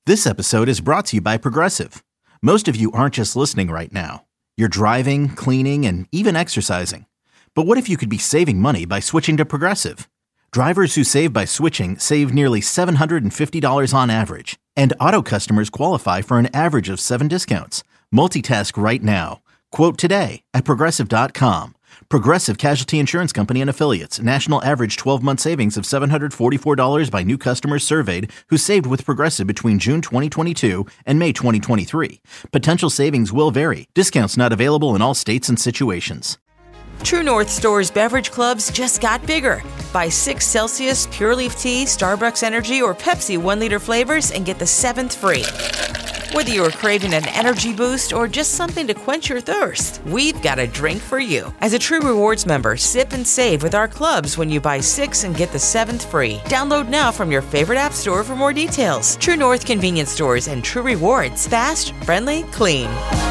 This episode is brought to you by Progressive. Most of you aren't just listening right now. You're driving, cleaning, and even exercising. But what if you could be saving money by switching to Progressive? Drivers who save by switching save nearly $750 on average. And auto customers qualify for an average of 7 discounts. Multitask right now. Quote today at Progressive.com. Progressive Casualty Insurance Company and Affiliates. National average 12-month savings of $744 by new customers surveyed who saved with Progressive between June 2022 and May 2023. Potential savings will vary. Discounts not available in all states and situations. True North Store's beverage clubs just got bigger. Buy 6 Celsius, Pure Leaf Tea, Starbucks Energy, or Pepsi 1-liter flavors and get the 7th free. Whether you're craving an energy boost or just something to quench your thirst, we've got a drink for you. As a True Rewards member, sip and save with our clubs when you buy 6 and get the 7th free. Download now from your favorite app store for more details. True North Convenience Stores and True Rewards. Fast, friendly, clean.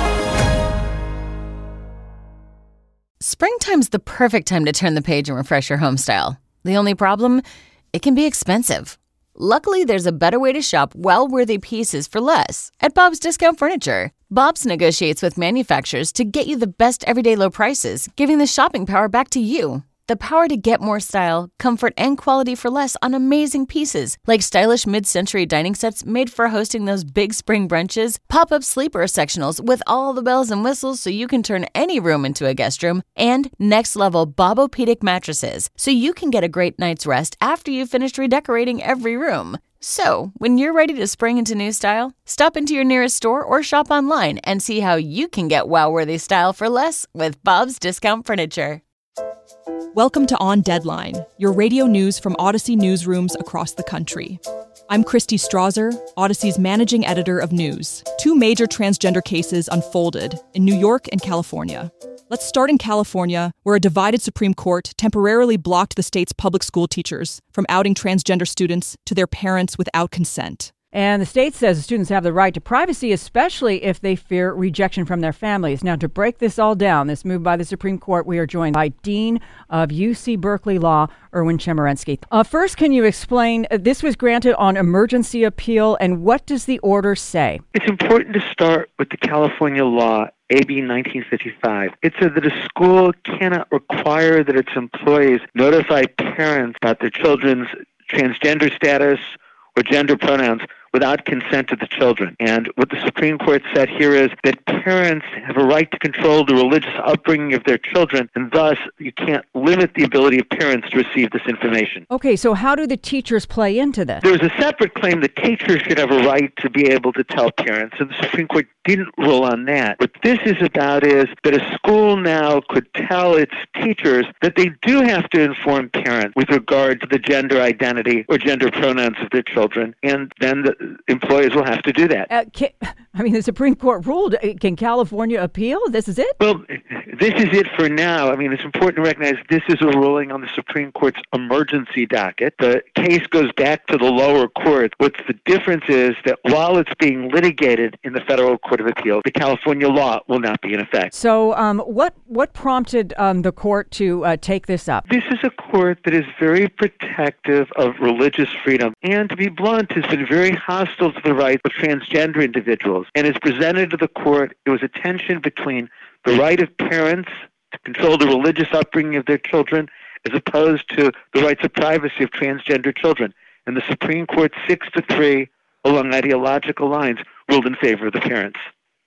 Springtime's the perfect time to turn the page and refresh your home style. The only problem? It can be expensive. Luckily, there's a better way to shop well-worthy pieces for less at Bob's Discount Furniture. Bob's negotiates with manufacturers to get you the best everyday low prices, giving the shopping power back to you. The power to get more style, comfort, and quality for less on amazing pieces, like stylish mid-century dining sets made for hosting those big spring brunches, pop-up sleeper sectionals with all the bells and whistles so you can turn any room into a guest room, and next-level Bobopedic mattresses so you can get a great night's rest after you've finished redecorating every room. So, when you're ready to spring into new style, stop into your nearest store or shop online and see how you can get wow-worthy style for less with Bob's Discount Furniture. Welcome to On Deadline, your radio news from Odyssey newsrooms across the country. I'm Christy Strasser, Odyssey's managing editor of news. 2 major transgender cases unfolded in New York and California. Let's start in California, where a divided Supreme Court temporarily blocked the state's public school teachers from outing transgender students to their parents without consent. And the state says the students have the right to privacy, especially if they fear rejection from their families. Now, to break this all down, this move by the Supreme Court, we are joined by Dean of UC Berkeley Law, Erwin Chemerinsky. First, can you explain, this was granted on emergency appeal, and what does the order say? It's important to start with the California law, AB 1955. It said that a school cannot require that its employees notify parents about their children's transgender status or gender pronouns without consent of the children. And what the Supreme Court said here is that parents have a right to control the religious upbringing of their children, and thus you can't limit the ability of parents to receive this information. Okay, so how do the teachers play into this? There's a separate claim that teachers should have a right to be able to tell parents, and the Supreme Court didn't rule on that. What this is about is that a school now could tell its teachers that they do have to inform parents with regard to the gender identity or gender pronouns of their children, and then the employees will have to do that. The Supreme Court ruled. Can California appeal? This is it? Well, this is it for now. It's important to recognize this is a ruling on the Supreme Court's emergency docket. The case goes back to the lower court. What's the difference is that while it's being litigated in the Federal Court of Appeal, the California law will not be in effect. So what prompted the court to take this up? This is a court that is very protective of religious freedom and, to be blunt, has been very hostile to the rights of transgender individuals. And as presented to the court, it was a tension between the right of parents to control the religious upbringing of their children as opposed to the rights of privacy of transgender children. And the Supreme Court, 6-3, along ideological lines, ruled in favor of the parents.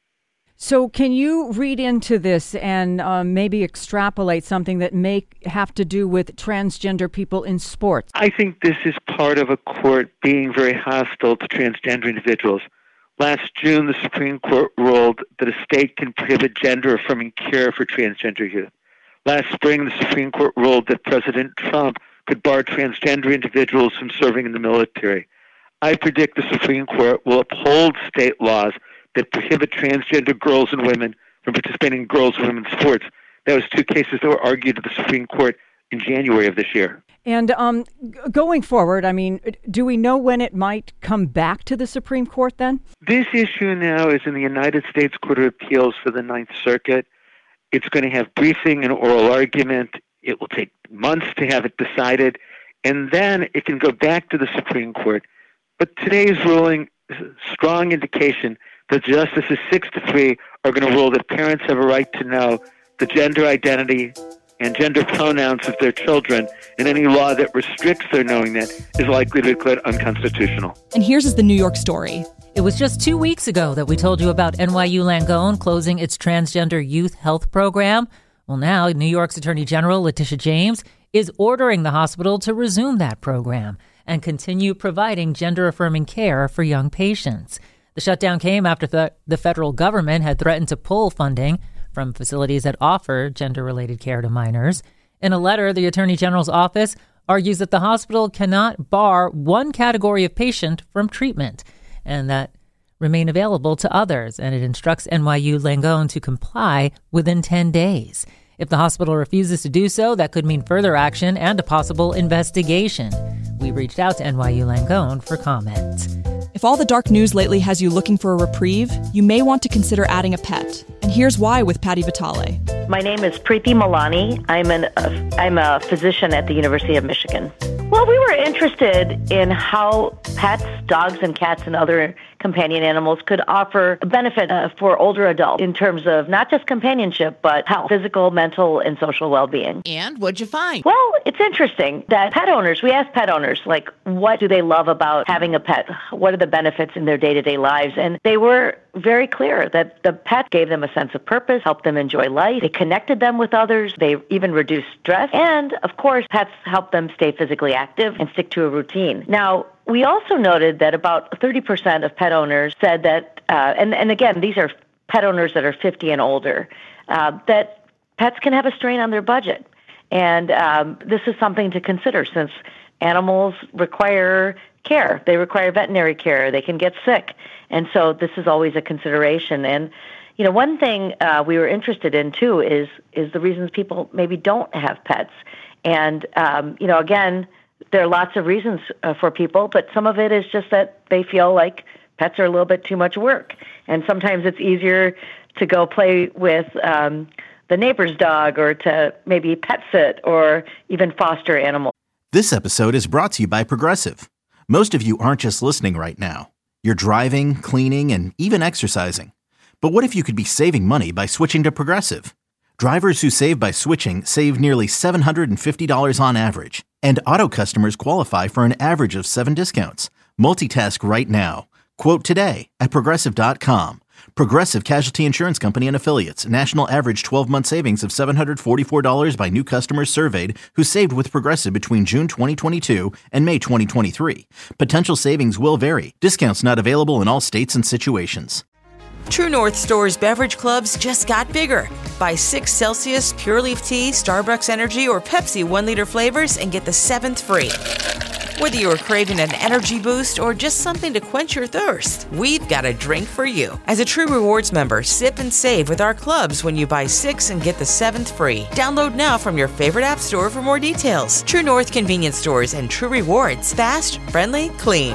So can you read into this and maybe extrapolate something that may have to do with transgender people in sports? I think this is part of a court being very hostile to transgender individuals. Last June, the Supreme Court ruled that a state can prohibit gender-affirming care for transgender youth. Last spring, the Supreme Court ruled that President Trump could bar transgender individuals from serving in the military. I predict the Supreme Court will uphold state laws that prohibit transgender girls and women from participating in girls' and women's sports. That was 2 cases that were argued at the Supreme Court in January of this year. And going forward, do we know when it might come back to the Supreme Court then? This issue now is in the United States Court of Appeals for the Ninth Circuit. It's going to have briefing and oral argument. It will take months to have it decided, and then it can go back to the Supreme Court. But today's ruling strong indication that Justices 6-3 are going to rule that parents have a right to know the gender identity and gender pronouns of their children, and any law that restricts their knowing that is likely to be declared unconstitutional. And here's the New York story. It was just 2 weeks ago that we told you about NYU Langone closing its transgender youth health program. Well, now New York's Attorney General Letitia James is ordering the hospital to resume that program and continue providing gender-affirming care for young patients. The shutdown came after the federal government had threatened to pull funding from facilities that offer gender-related care to minors. In a letter, the Attorney General's office argues that the hospital cannot bar one category of patient from treatment and that remain available to others, and it instructs NYU Langone to comply within 10 days. If the hospital refuses to do so, that could mean further action and a possible investigation. We reached out to NYU Langone for comment. If all the dark news lately has you looking for a reprieve, you may want to consider adding a pet. And here's why with Patty Vitale. My name is Preeti Malani. I'm a physician at the University of Michigan. Well, we were interested in how pets, dogs and cats and other companion animals could offer a benefit for older adults in terms of not just companionship, but health, physical, mental, and social well-being. And what'd you find? Well, it's interesting that pet owners, we asked pet owners, like, what do they love about having a pet? What are the benefits in their day-to-day lives? And they were very clear that the pet gave them a sense of purpose, helped them enjoy life. They connected them with others. They even reduced stress. And, of course, pets help them stay physically active and stick to a routine. Now, we also noted that about 30% of pet owners said that, and again, these are pet owners that are 50 and older, that pets can have a strain on their budget. And this is something to consider since animals require care. They require veterinary care. They can get sick. And so this is always a consideration. And, you know, one thing we were interested in, too, is the reasons people maybe don't have pets. And, you know, again, there are lots of reasons for people, but some of it is just that they feel like pets are a little bit too much work. And sometimes it's easier to go play with the neighbor's dog or to maybe pet sit or even foster animals. This episode is brought to you by Progressive. Most of you aren't just listening right now. You're driving, cleaning, and even exercising. But what if you could be saving money by switching to Progressive? Drivers who save by switching save nearly $750 on average. And auto customers qualify for an average of 7 discounts. Multitask right now. Quote today at Progressive.com. Progressive Casualty Insurance Company and Affiliates. National average 12-month savings of $744 by new customers surveyed who saved with Progressive between June 2022 and May 2023. Potential savings will vary. Discounts not available in all states and situations. True North Store's beverage clubs just got bigger. Buy 6 Celsius Pure Leaf Tea, Starbucks Energy, or Pepsi 1-liter flavors and get the 7th free. Whether you're craving an energy boost or just something to quench your thirst, we've got a drink for you. As a True Rewards member, sip and save with our clubs when you buy 6 and get the 7th free. Download now from your favorite app store for more details. True North Convenience Stores and True Rewards. Fast, friendly, clean.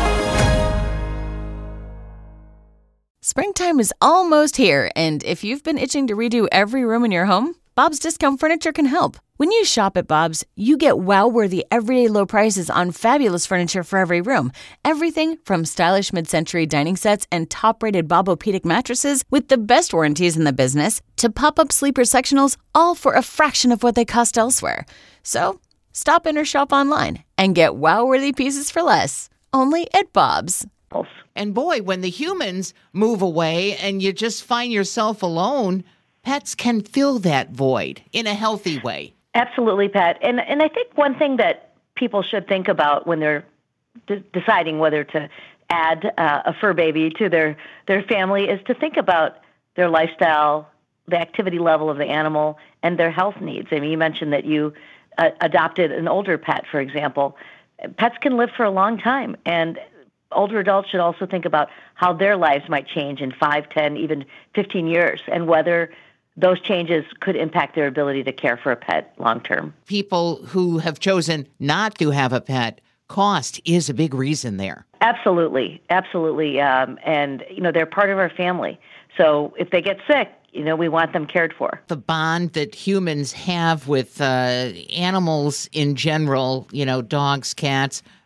Springtime is almost here, and if you've been itching to redo every room in your home, Bob's Discount Furniture can help. When you shop at Bob's, you get wow-worthy everyday low prices on fabulous furniture for every room. Everything from stylish mid-century dining sets and top-rated Bob-O-Pedic mattresses with the best warranties in the business to pop-up sleeper sectionals, all for a fraction of what they cost elsewhere. So, stop in or shop online and get wow-worthy pieces for less. Only at Bob's. And boy, when the humans move away and you just find yourself alone, pets can fill that void in a healthy way. Absolutely, Pat. And I think one thing that people should think about when they're deciding whether to add a fur baby to their family is to think about their lifestyle, the activity level of the animal, and their health needs. I mean, you mentioned that you adopted an older pet, for example. Pets can live for a long time, and older adults should also think about how their lives might change in 5, 10, even 15 years, and whether those changes could impact their ability to care for a pet long term. People who have chosen not to have a pet, cost is a big reason there. Absolutely. And, you know, they're part of our family. So if they get sick, you know, we want them cared for. The bond that humans have with animals in general, you know, dogs, cats,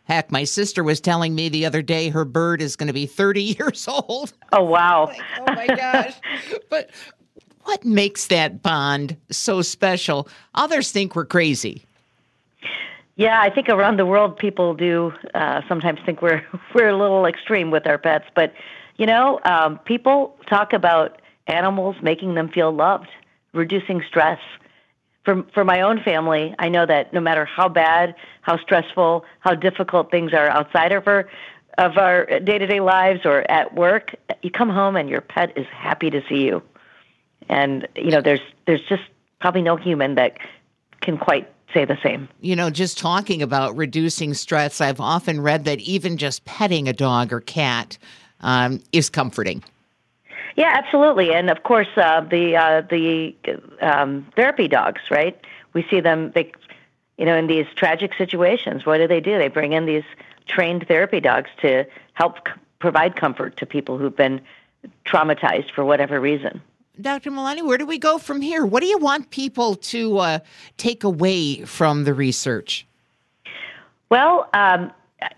Heck, my sister was telling me the other day her bird is going to be 30 years old. Oh, wow. Like, oh, my gosh. But what makes that bond so special? Others think we're crazy. Yeah, I think around the world people do sometimes think we're a little extreme with our pets. But, people talk about animals making them feel loved, reducing stress. For my own family, I know that no matter how bad, how stressful, how difficult things are outside of our day-to-day lives or at work, you come home and your pet is happy to see you. And, there's just probably no human that can quite say the same. Just talking about reducing stress, I've often read that even just petting a dog or cat is comforting. Yeah, absolutely. And of course, the therapy dogs, right? We see them, in these tragic situations. What do? They bring in these trained therapy dogs to help provide comfort to people who've been traumatized for whatever reason. Dr. Malani, where do we go from here? What do you want people to take away from the research? Well, I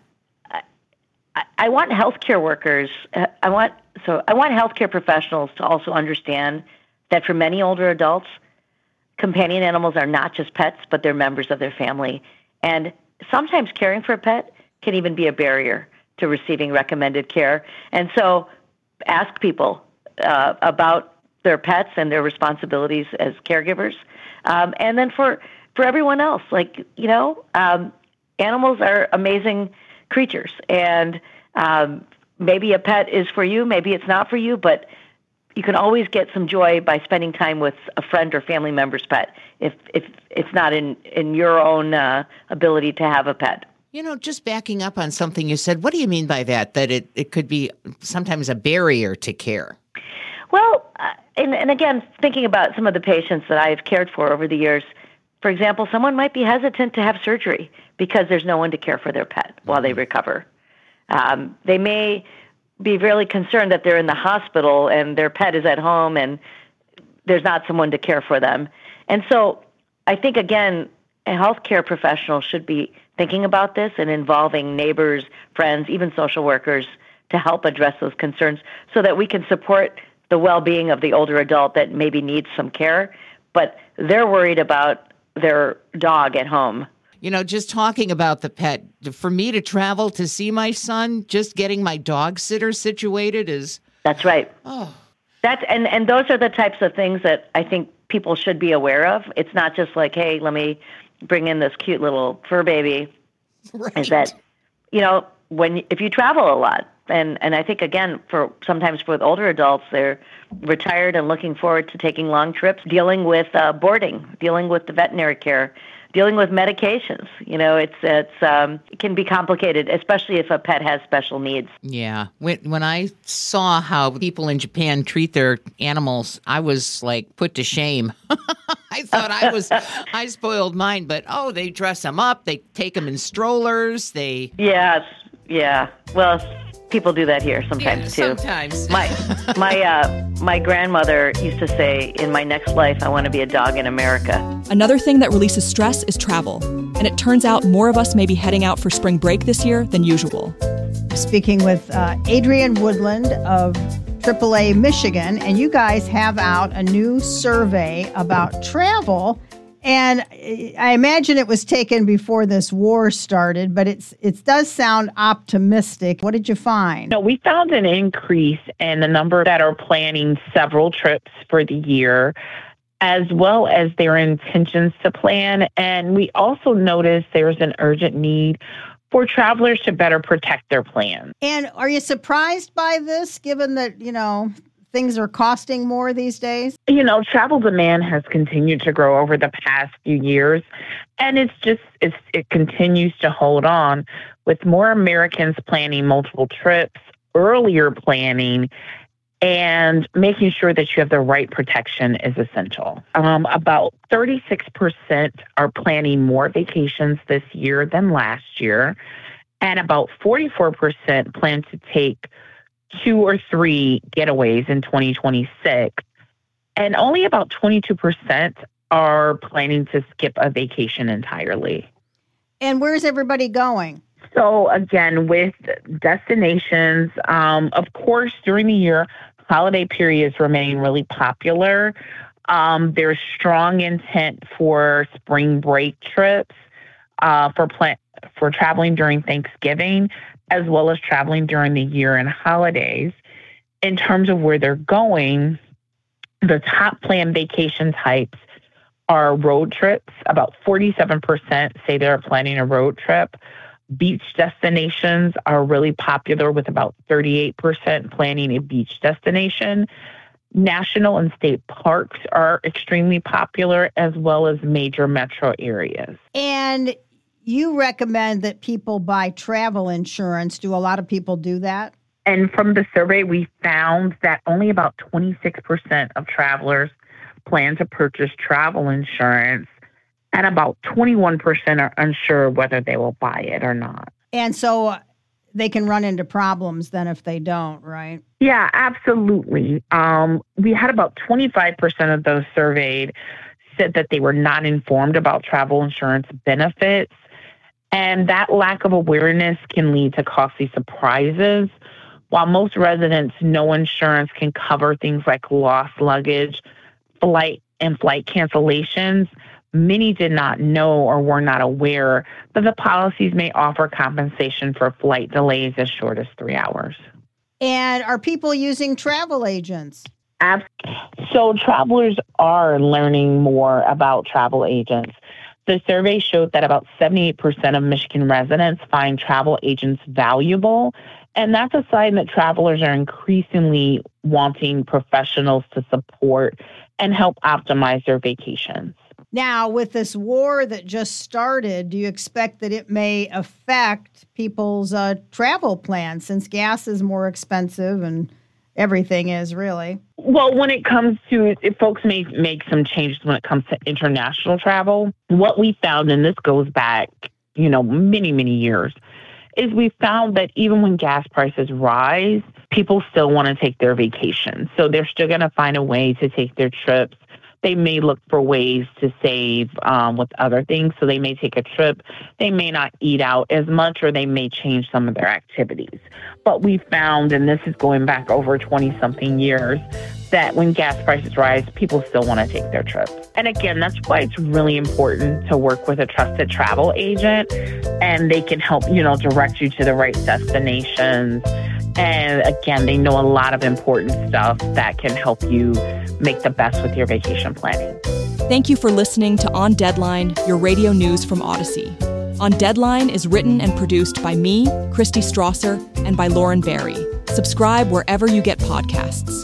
want healthcare workers. I want healthcare professionals to also understand that for many older adults, companion animals are not just pets, but they're members of their family. And sometimes caring for a pet can even be a barrier to receiving recommended care. And so ask people about their pets and their responsibilities as caregivers. And then for everyone else, animals are amazing creatures. And maybe a pet is for you, maybe it's not for you, but you can always get some joy by spending time with a friend or family member's pet if it's not in your own ability to have a pet. Just backing up on something you said, what do you mean by that? That it could be sometimes a barrier to care? Well, and again, thinking about some of the patients that I've cared for over the years, for example, someone might be hesitant to have surgery because there's no one to care for their pet while they recover. They may be really concerned that they're in the hospital and their pet is at home and there's not someone to care for them. And so I think, again, a healthcare professional should be thinking about this and involving neighbors, friends, even social workers to help address those concerns so that we can support the well-being of the older adult that maybe needs some care, but they're worried about their dog at home. Just talking about the pet, for me to travel to see my son, just getting my dog sitter situated is... That's right. Oh. And those are the types of things that I think people should be aware of. It's not just like, hey, let me bring in this cute little fur baby. Right. Is that, if you travel a lot, and I think, again, sometimes for older adults, they're retired and looking forward to taking long trips, dealing with boarding, dealing with the veterinary care, dealing with medications. It can be complicated, especially if a pet has special needs. Yeah. When I saw how people in Japan treat their animals, I was put to shame. I thought I spoiled mine, but they dress them up, they take them in strollers, Yes. Yeah. Well, people do that here sometimes too. Sometimes. My grandmother used to say, in my next life, I want to be a dog in America. Another thing that releases stress is travel. And it turns out more of us may be heading out for spring break this year than usual. Speaking with Adrienne Woodland of AAA Michigan, and you guys have out a new survey about travel. And I imagine it was taken before this war started, but it does sound optimistic. What did you find? No, we found an increase in the number that are planning several trips for the year, as well as their intentions to plan. And we also noticed there's an urgent need for travelers to better protect their plans. And are you surprised by this, given that, things are costing more these days? Travel demand has continued to grow over the past few years, and it continues to hold on with more Americans planning multiple trips, earlier planning, and making sure that you have the right protection is essential. About 36% are planning more vacations this year than last year, and about 44% plan to take 2 or 3 getaways in 2026. And only about 22% are planning to skip a vacation entirely. And where's everybody going? So again, with destinations, of course, during the year, holiday periods remain really popular. There's strong intent for spring break trips, for traveling during Thanksgiving, as well as traveling during the year and holidays. In terms of where they're going, the top planned vacation types are road trips. About 47% say they're planning a road trip. Beach destinations are really popular, with about 38% planning a beach destination. National and state parks are extremely popular, as well as major metro areas. And you recommend that people buy travel insurance. Do a lot of people do that? And from the survey, we found that only about 26% of travelers plan to purchase travel insurance, and about 21% are unsure whether they will buy it or not. And so they can run into problems then if they don't, right? Yeah, absolutely. We had about 25% of those surveyed said that they were not informed about travel insurance benefits. And that lack of awareness can lead to costly surprises. While most residents know insurance can cover things like lost luggage, flight cancellations, many did not know or were not aware that the policies may offer compensation for flight delays as short as 3 hours. And are people using travel agents? So travelers are learning more about travel agents. The survey showed that about 78% of Michigan residents find travel agents valuable. And that's a sign that travelers are increasingly wanting professionals to support and help optimize their vacations. Now, with this war that just started, do you expect that it may affect people's travel plans, since gas is more expensive and everything is, really? Well, when it comes to, if folks may make some changes when it comes to international travel, what we found, and this goes back, many, many years, is we found that even when gas prices rise, people still want to take their vacations. So they're still going to find a way to take their trips. They may look for ways to save with other things. So they may take a trip. They may not eat out as much, or they may change some of their activities. But we found, and this is going back over 20-something years, that when gas prices rise, people still want to take their trips. And again, that's why it's really important to work with a trusted travel agent, and they can help, direct you to the right destinations. And again, they know a lot of important stuff that can help you make the best with your vacation planning. Thank you for listening to On Deadline, your radio news from Odyssey. On Deadline is written and produced by me, Christy Strasser, and by Lauren Barry. Subscribe wherever you get podcasts.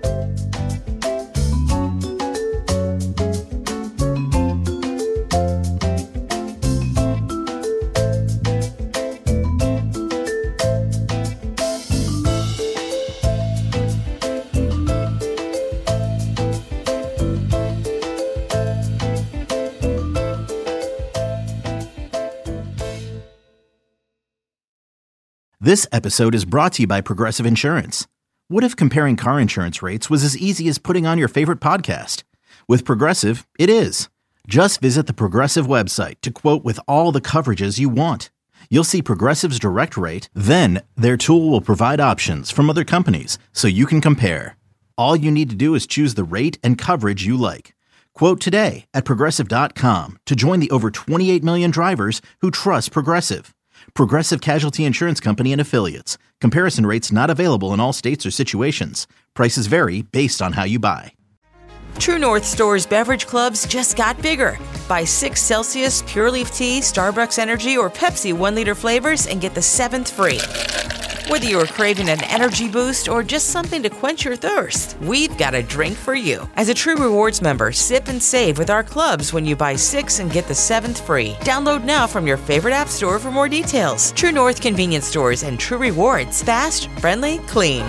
This episode is brought to you by Progressive Insurance. What if comparing car insurance rates was as easy as putting on your favorite podcast? With Progressive, it is. Just visit the Progressive website to quote with all the coverages you want. You'll see Progressive's direct rate, then their tool will provide options from other companies so you can compare. All you need to do is choose the rate and coverage you like. Quote today at Progressive.com to join the over 28 million drivers who trust Progressive. Progressive Casualty Insurance Company and Affiliates. Comparison rates not available in all states or situations. Prices vary based on how you buy. True North Store's beverage clubs just got bigger. Buy 6 Celsius Pure Leaf Tea, Starbucks Energy, or Pepsi 1-liter flavors and get the 7th free. Whether you're craving an energy boost or just something to quench your thirst, we've got a drink for you. As a True Rewards member, sip and save with our clubs when you buy 6 and get the 7th free. Download now from your favorite app store for more details. True North Convenience Stores and True Rewards. Fast, friendly, clean.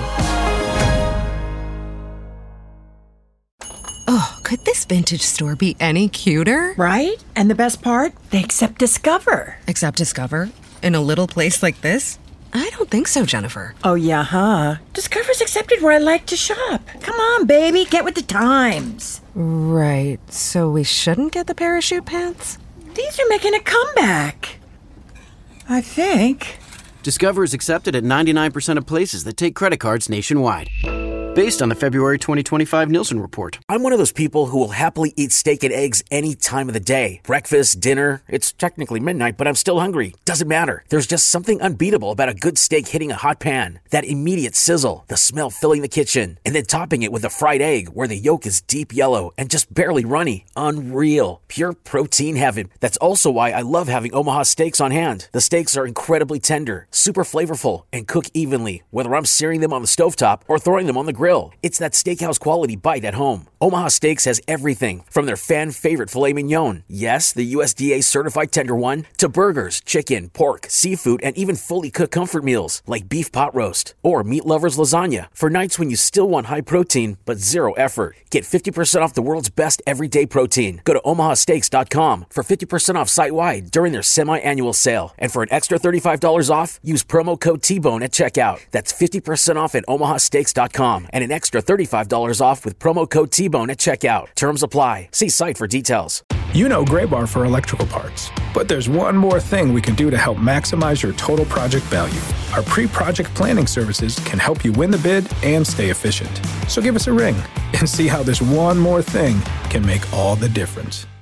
Oh, could this vintage store be any cuter? Right? And the best part? They accept Discover. Accept Discover? In a little place like this? I don't think so, Jennifer. Oh, yeah, huh? Discover's accepted where I like to shop. Come on, baby, get with the times. Right, so we shouldn't get the parachute pants? These are making a comeback. I think. Discover is accepted at 99% of places that take credit cards nationwide. Based on the February 2025 Nielsen report. I'm one of those people who will happily eat steak and eggs any time of the day. Breakfast, dinner, it's technically midnight, but I'm still hungry. Doesn't matter. There's just something unbeatable about a good steak hitting a hot pan. That immediate sizzle, the smell filling the kitchen, and then topping it with a fried egg where the yolk is deep yellow and just barely runny. Unreal. Pure protein heaven. That's also why I love having Omaha Steaks on hand. The steaks are incredibly tender, super flavorful, and cook evenly, whether I'm searing them on the stovetop or throwing them on the grill. It's that steakhouse quality bite at home. Omaha Steaks has everything from their fan favorite filet mignon, yes, the USDA certified tender one, to burgers, chicken, pork, seafood, and even fully cooked comfort meals like beef pot roast or meat lovers lasagna for nights when you still want high protein but zero effort. Get 50% off the world's best everyday protein. Go to omahasteaks.com for 50% off site-wide during their semi-annual sale. And for an extra $35 off, use promo code T-Bone at checkout. That's 50% off at omahasteaks.com and an extra $35 off with promo code T-Bone at checkout. Terms apply. See site for details. You know Graybar for electrical parts, but there's one more thing we can do to help maximize your total project value. Our pre-project planning services can help you win the bid and stay efficient. So give us a ring and see how this one more thing can make all the difference.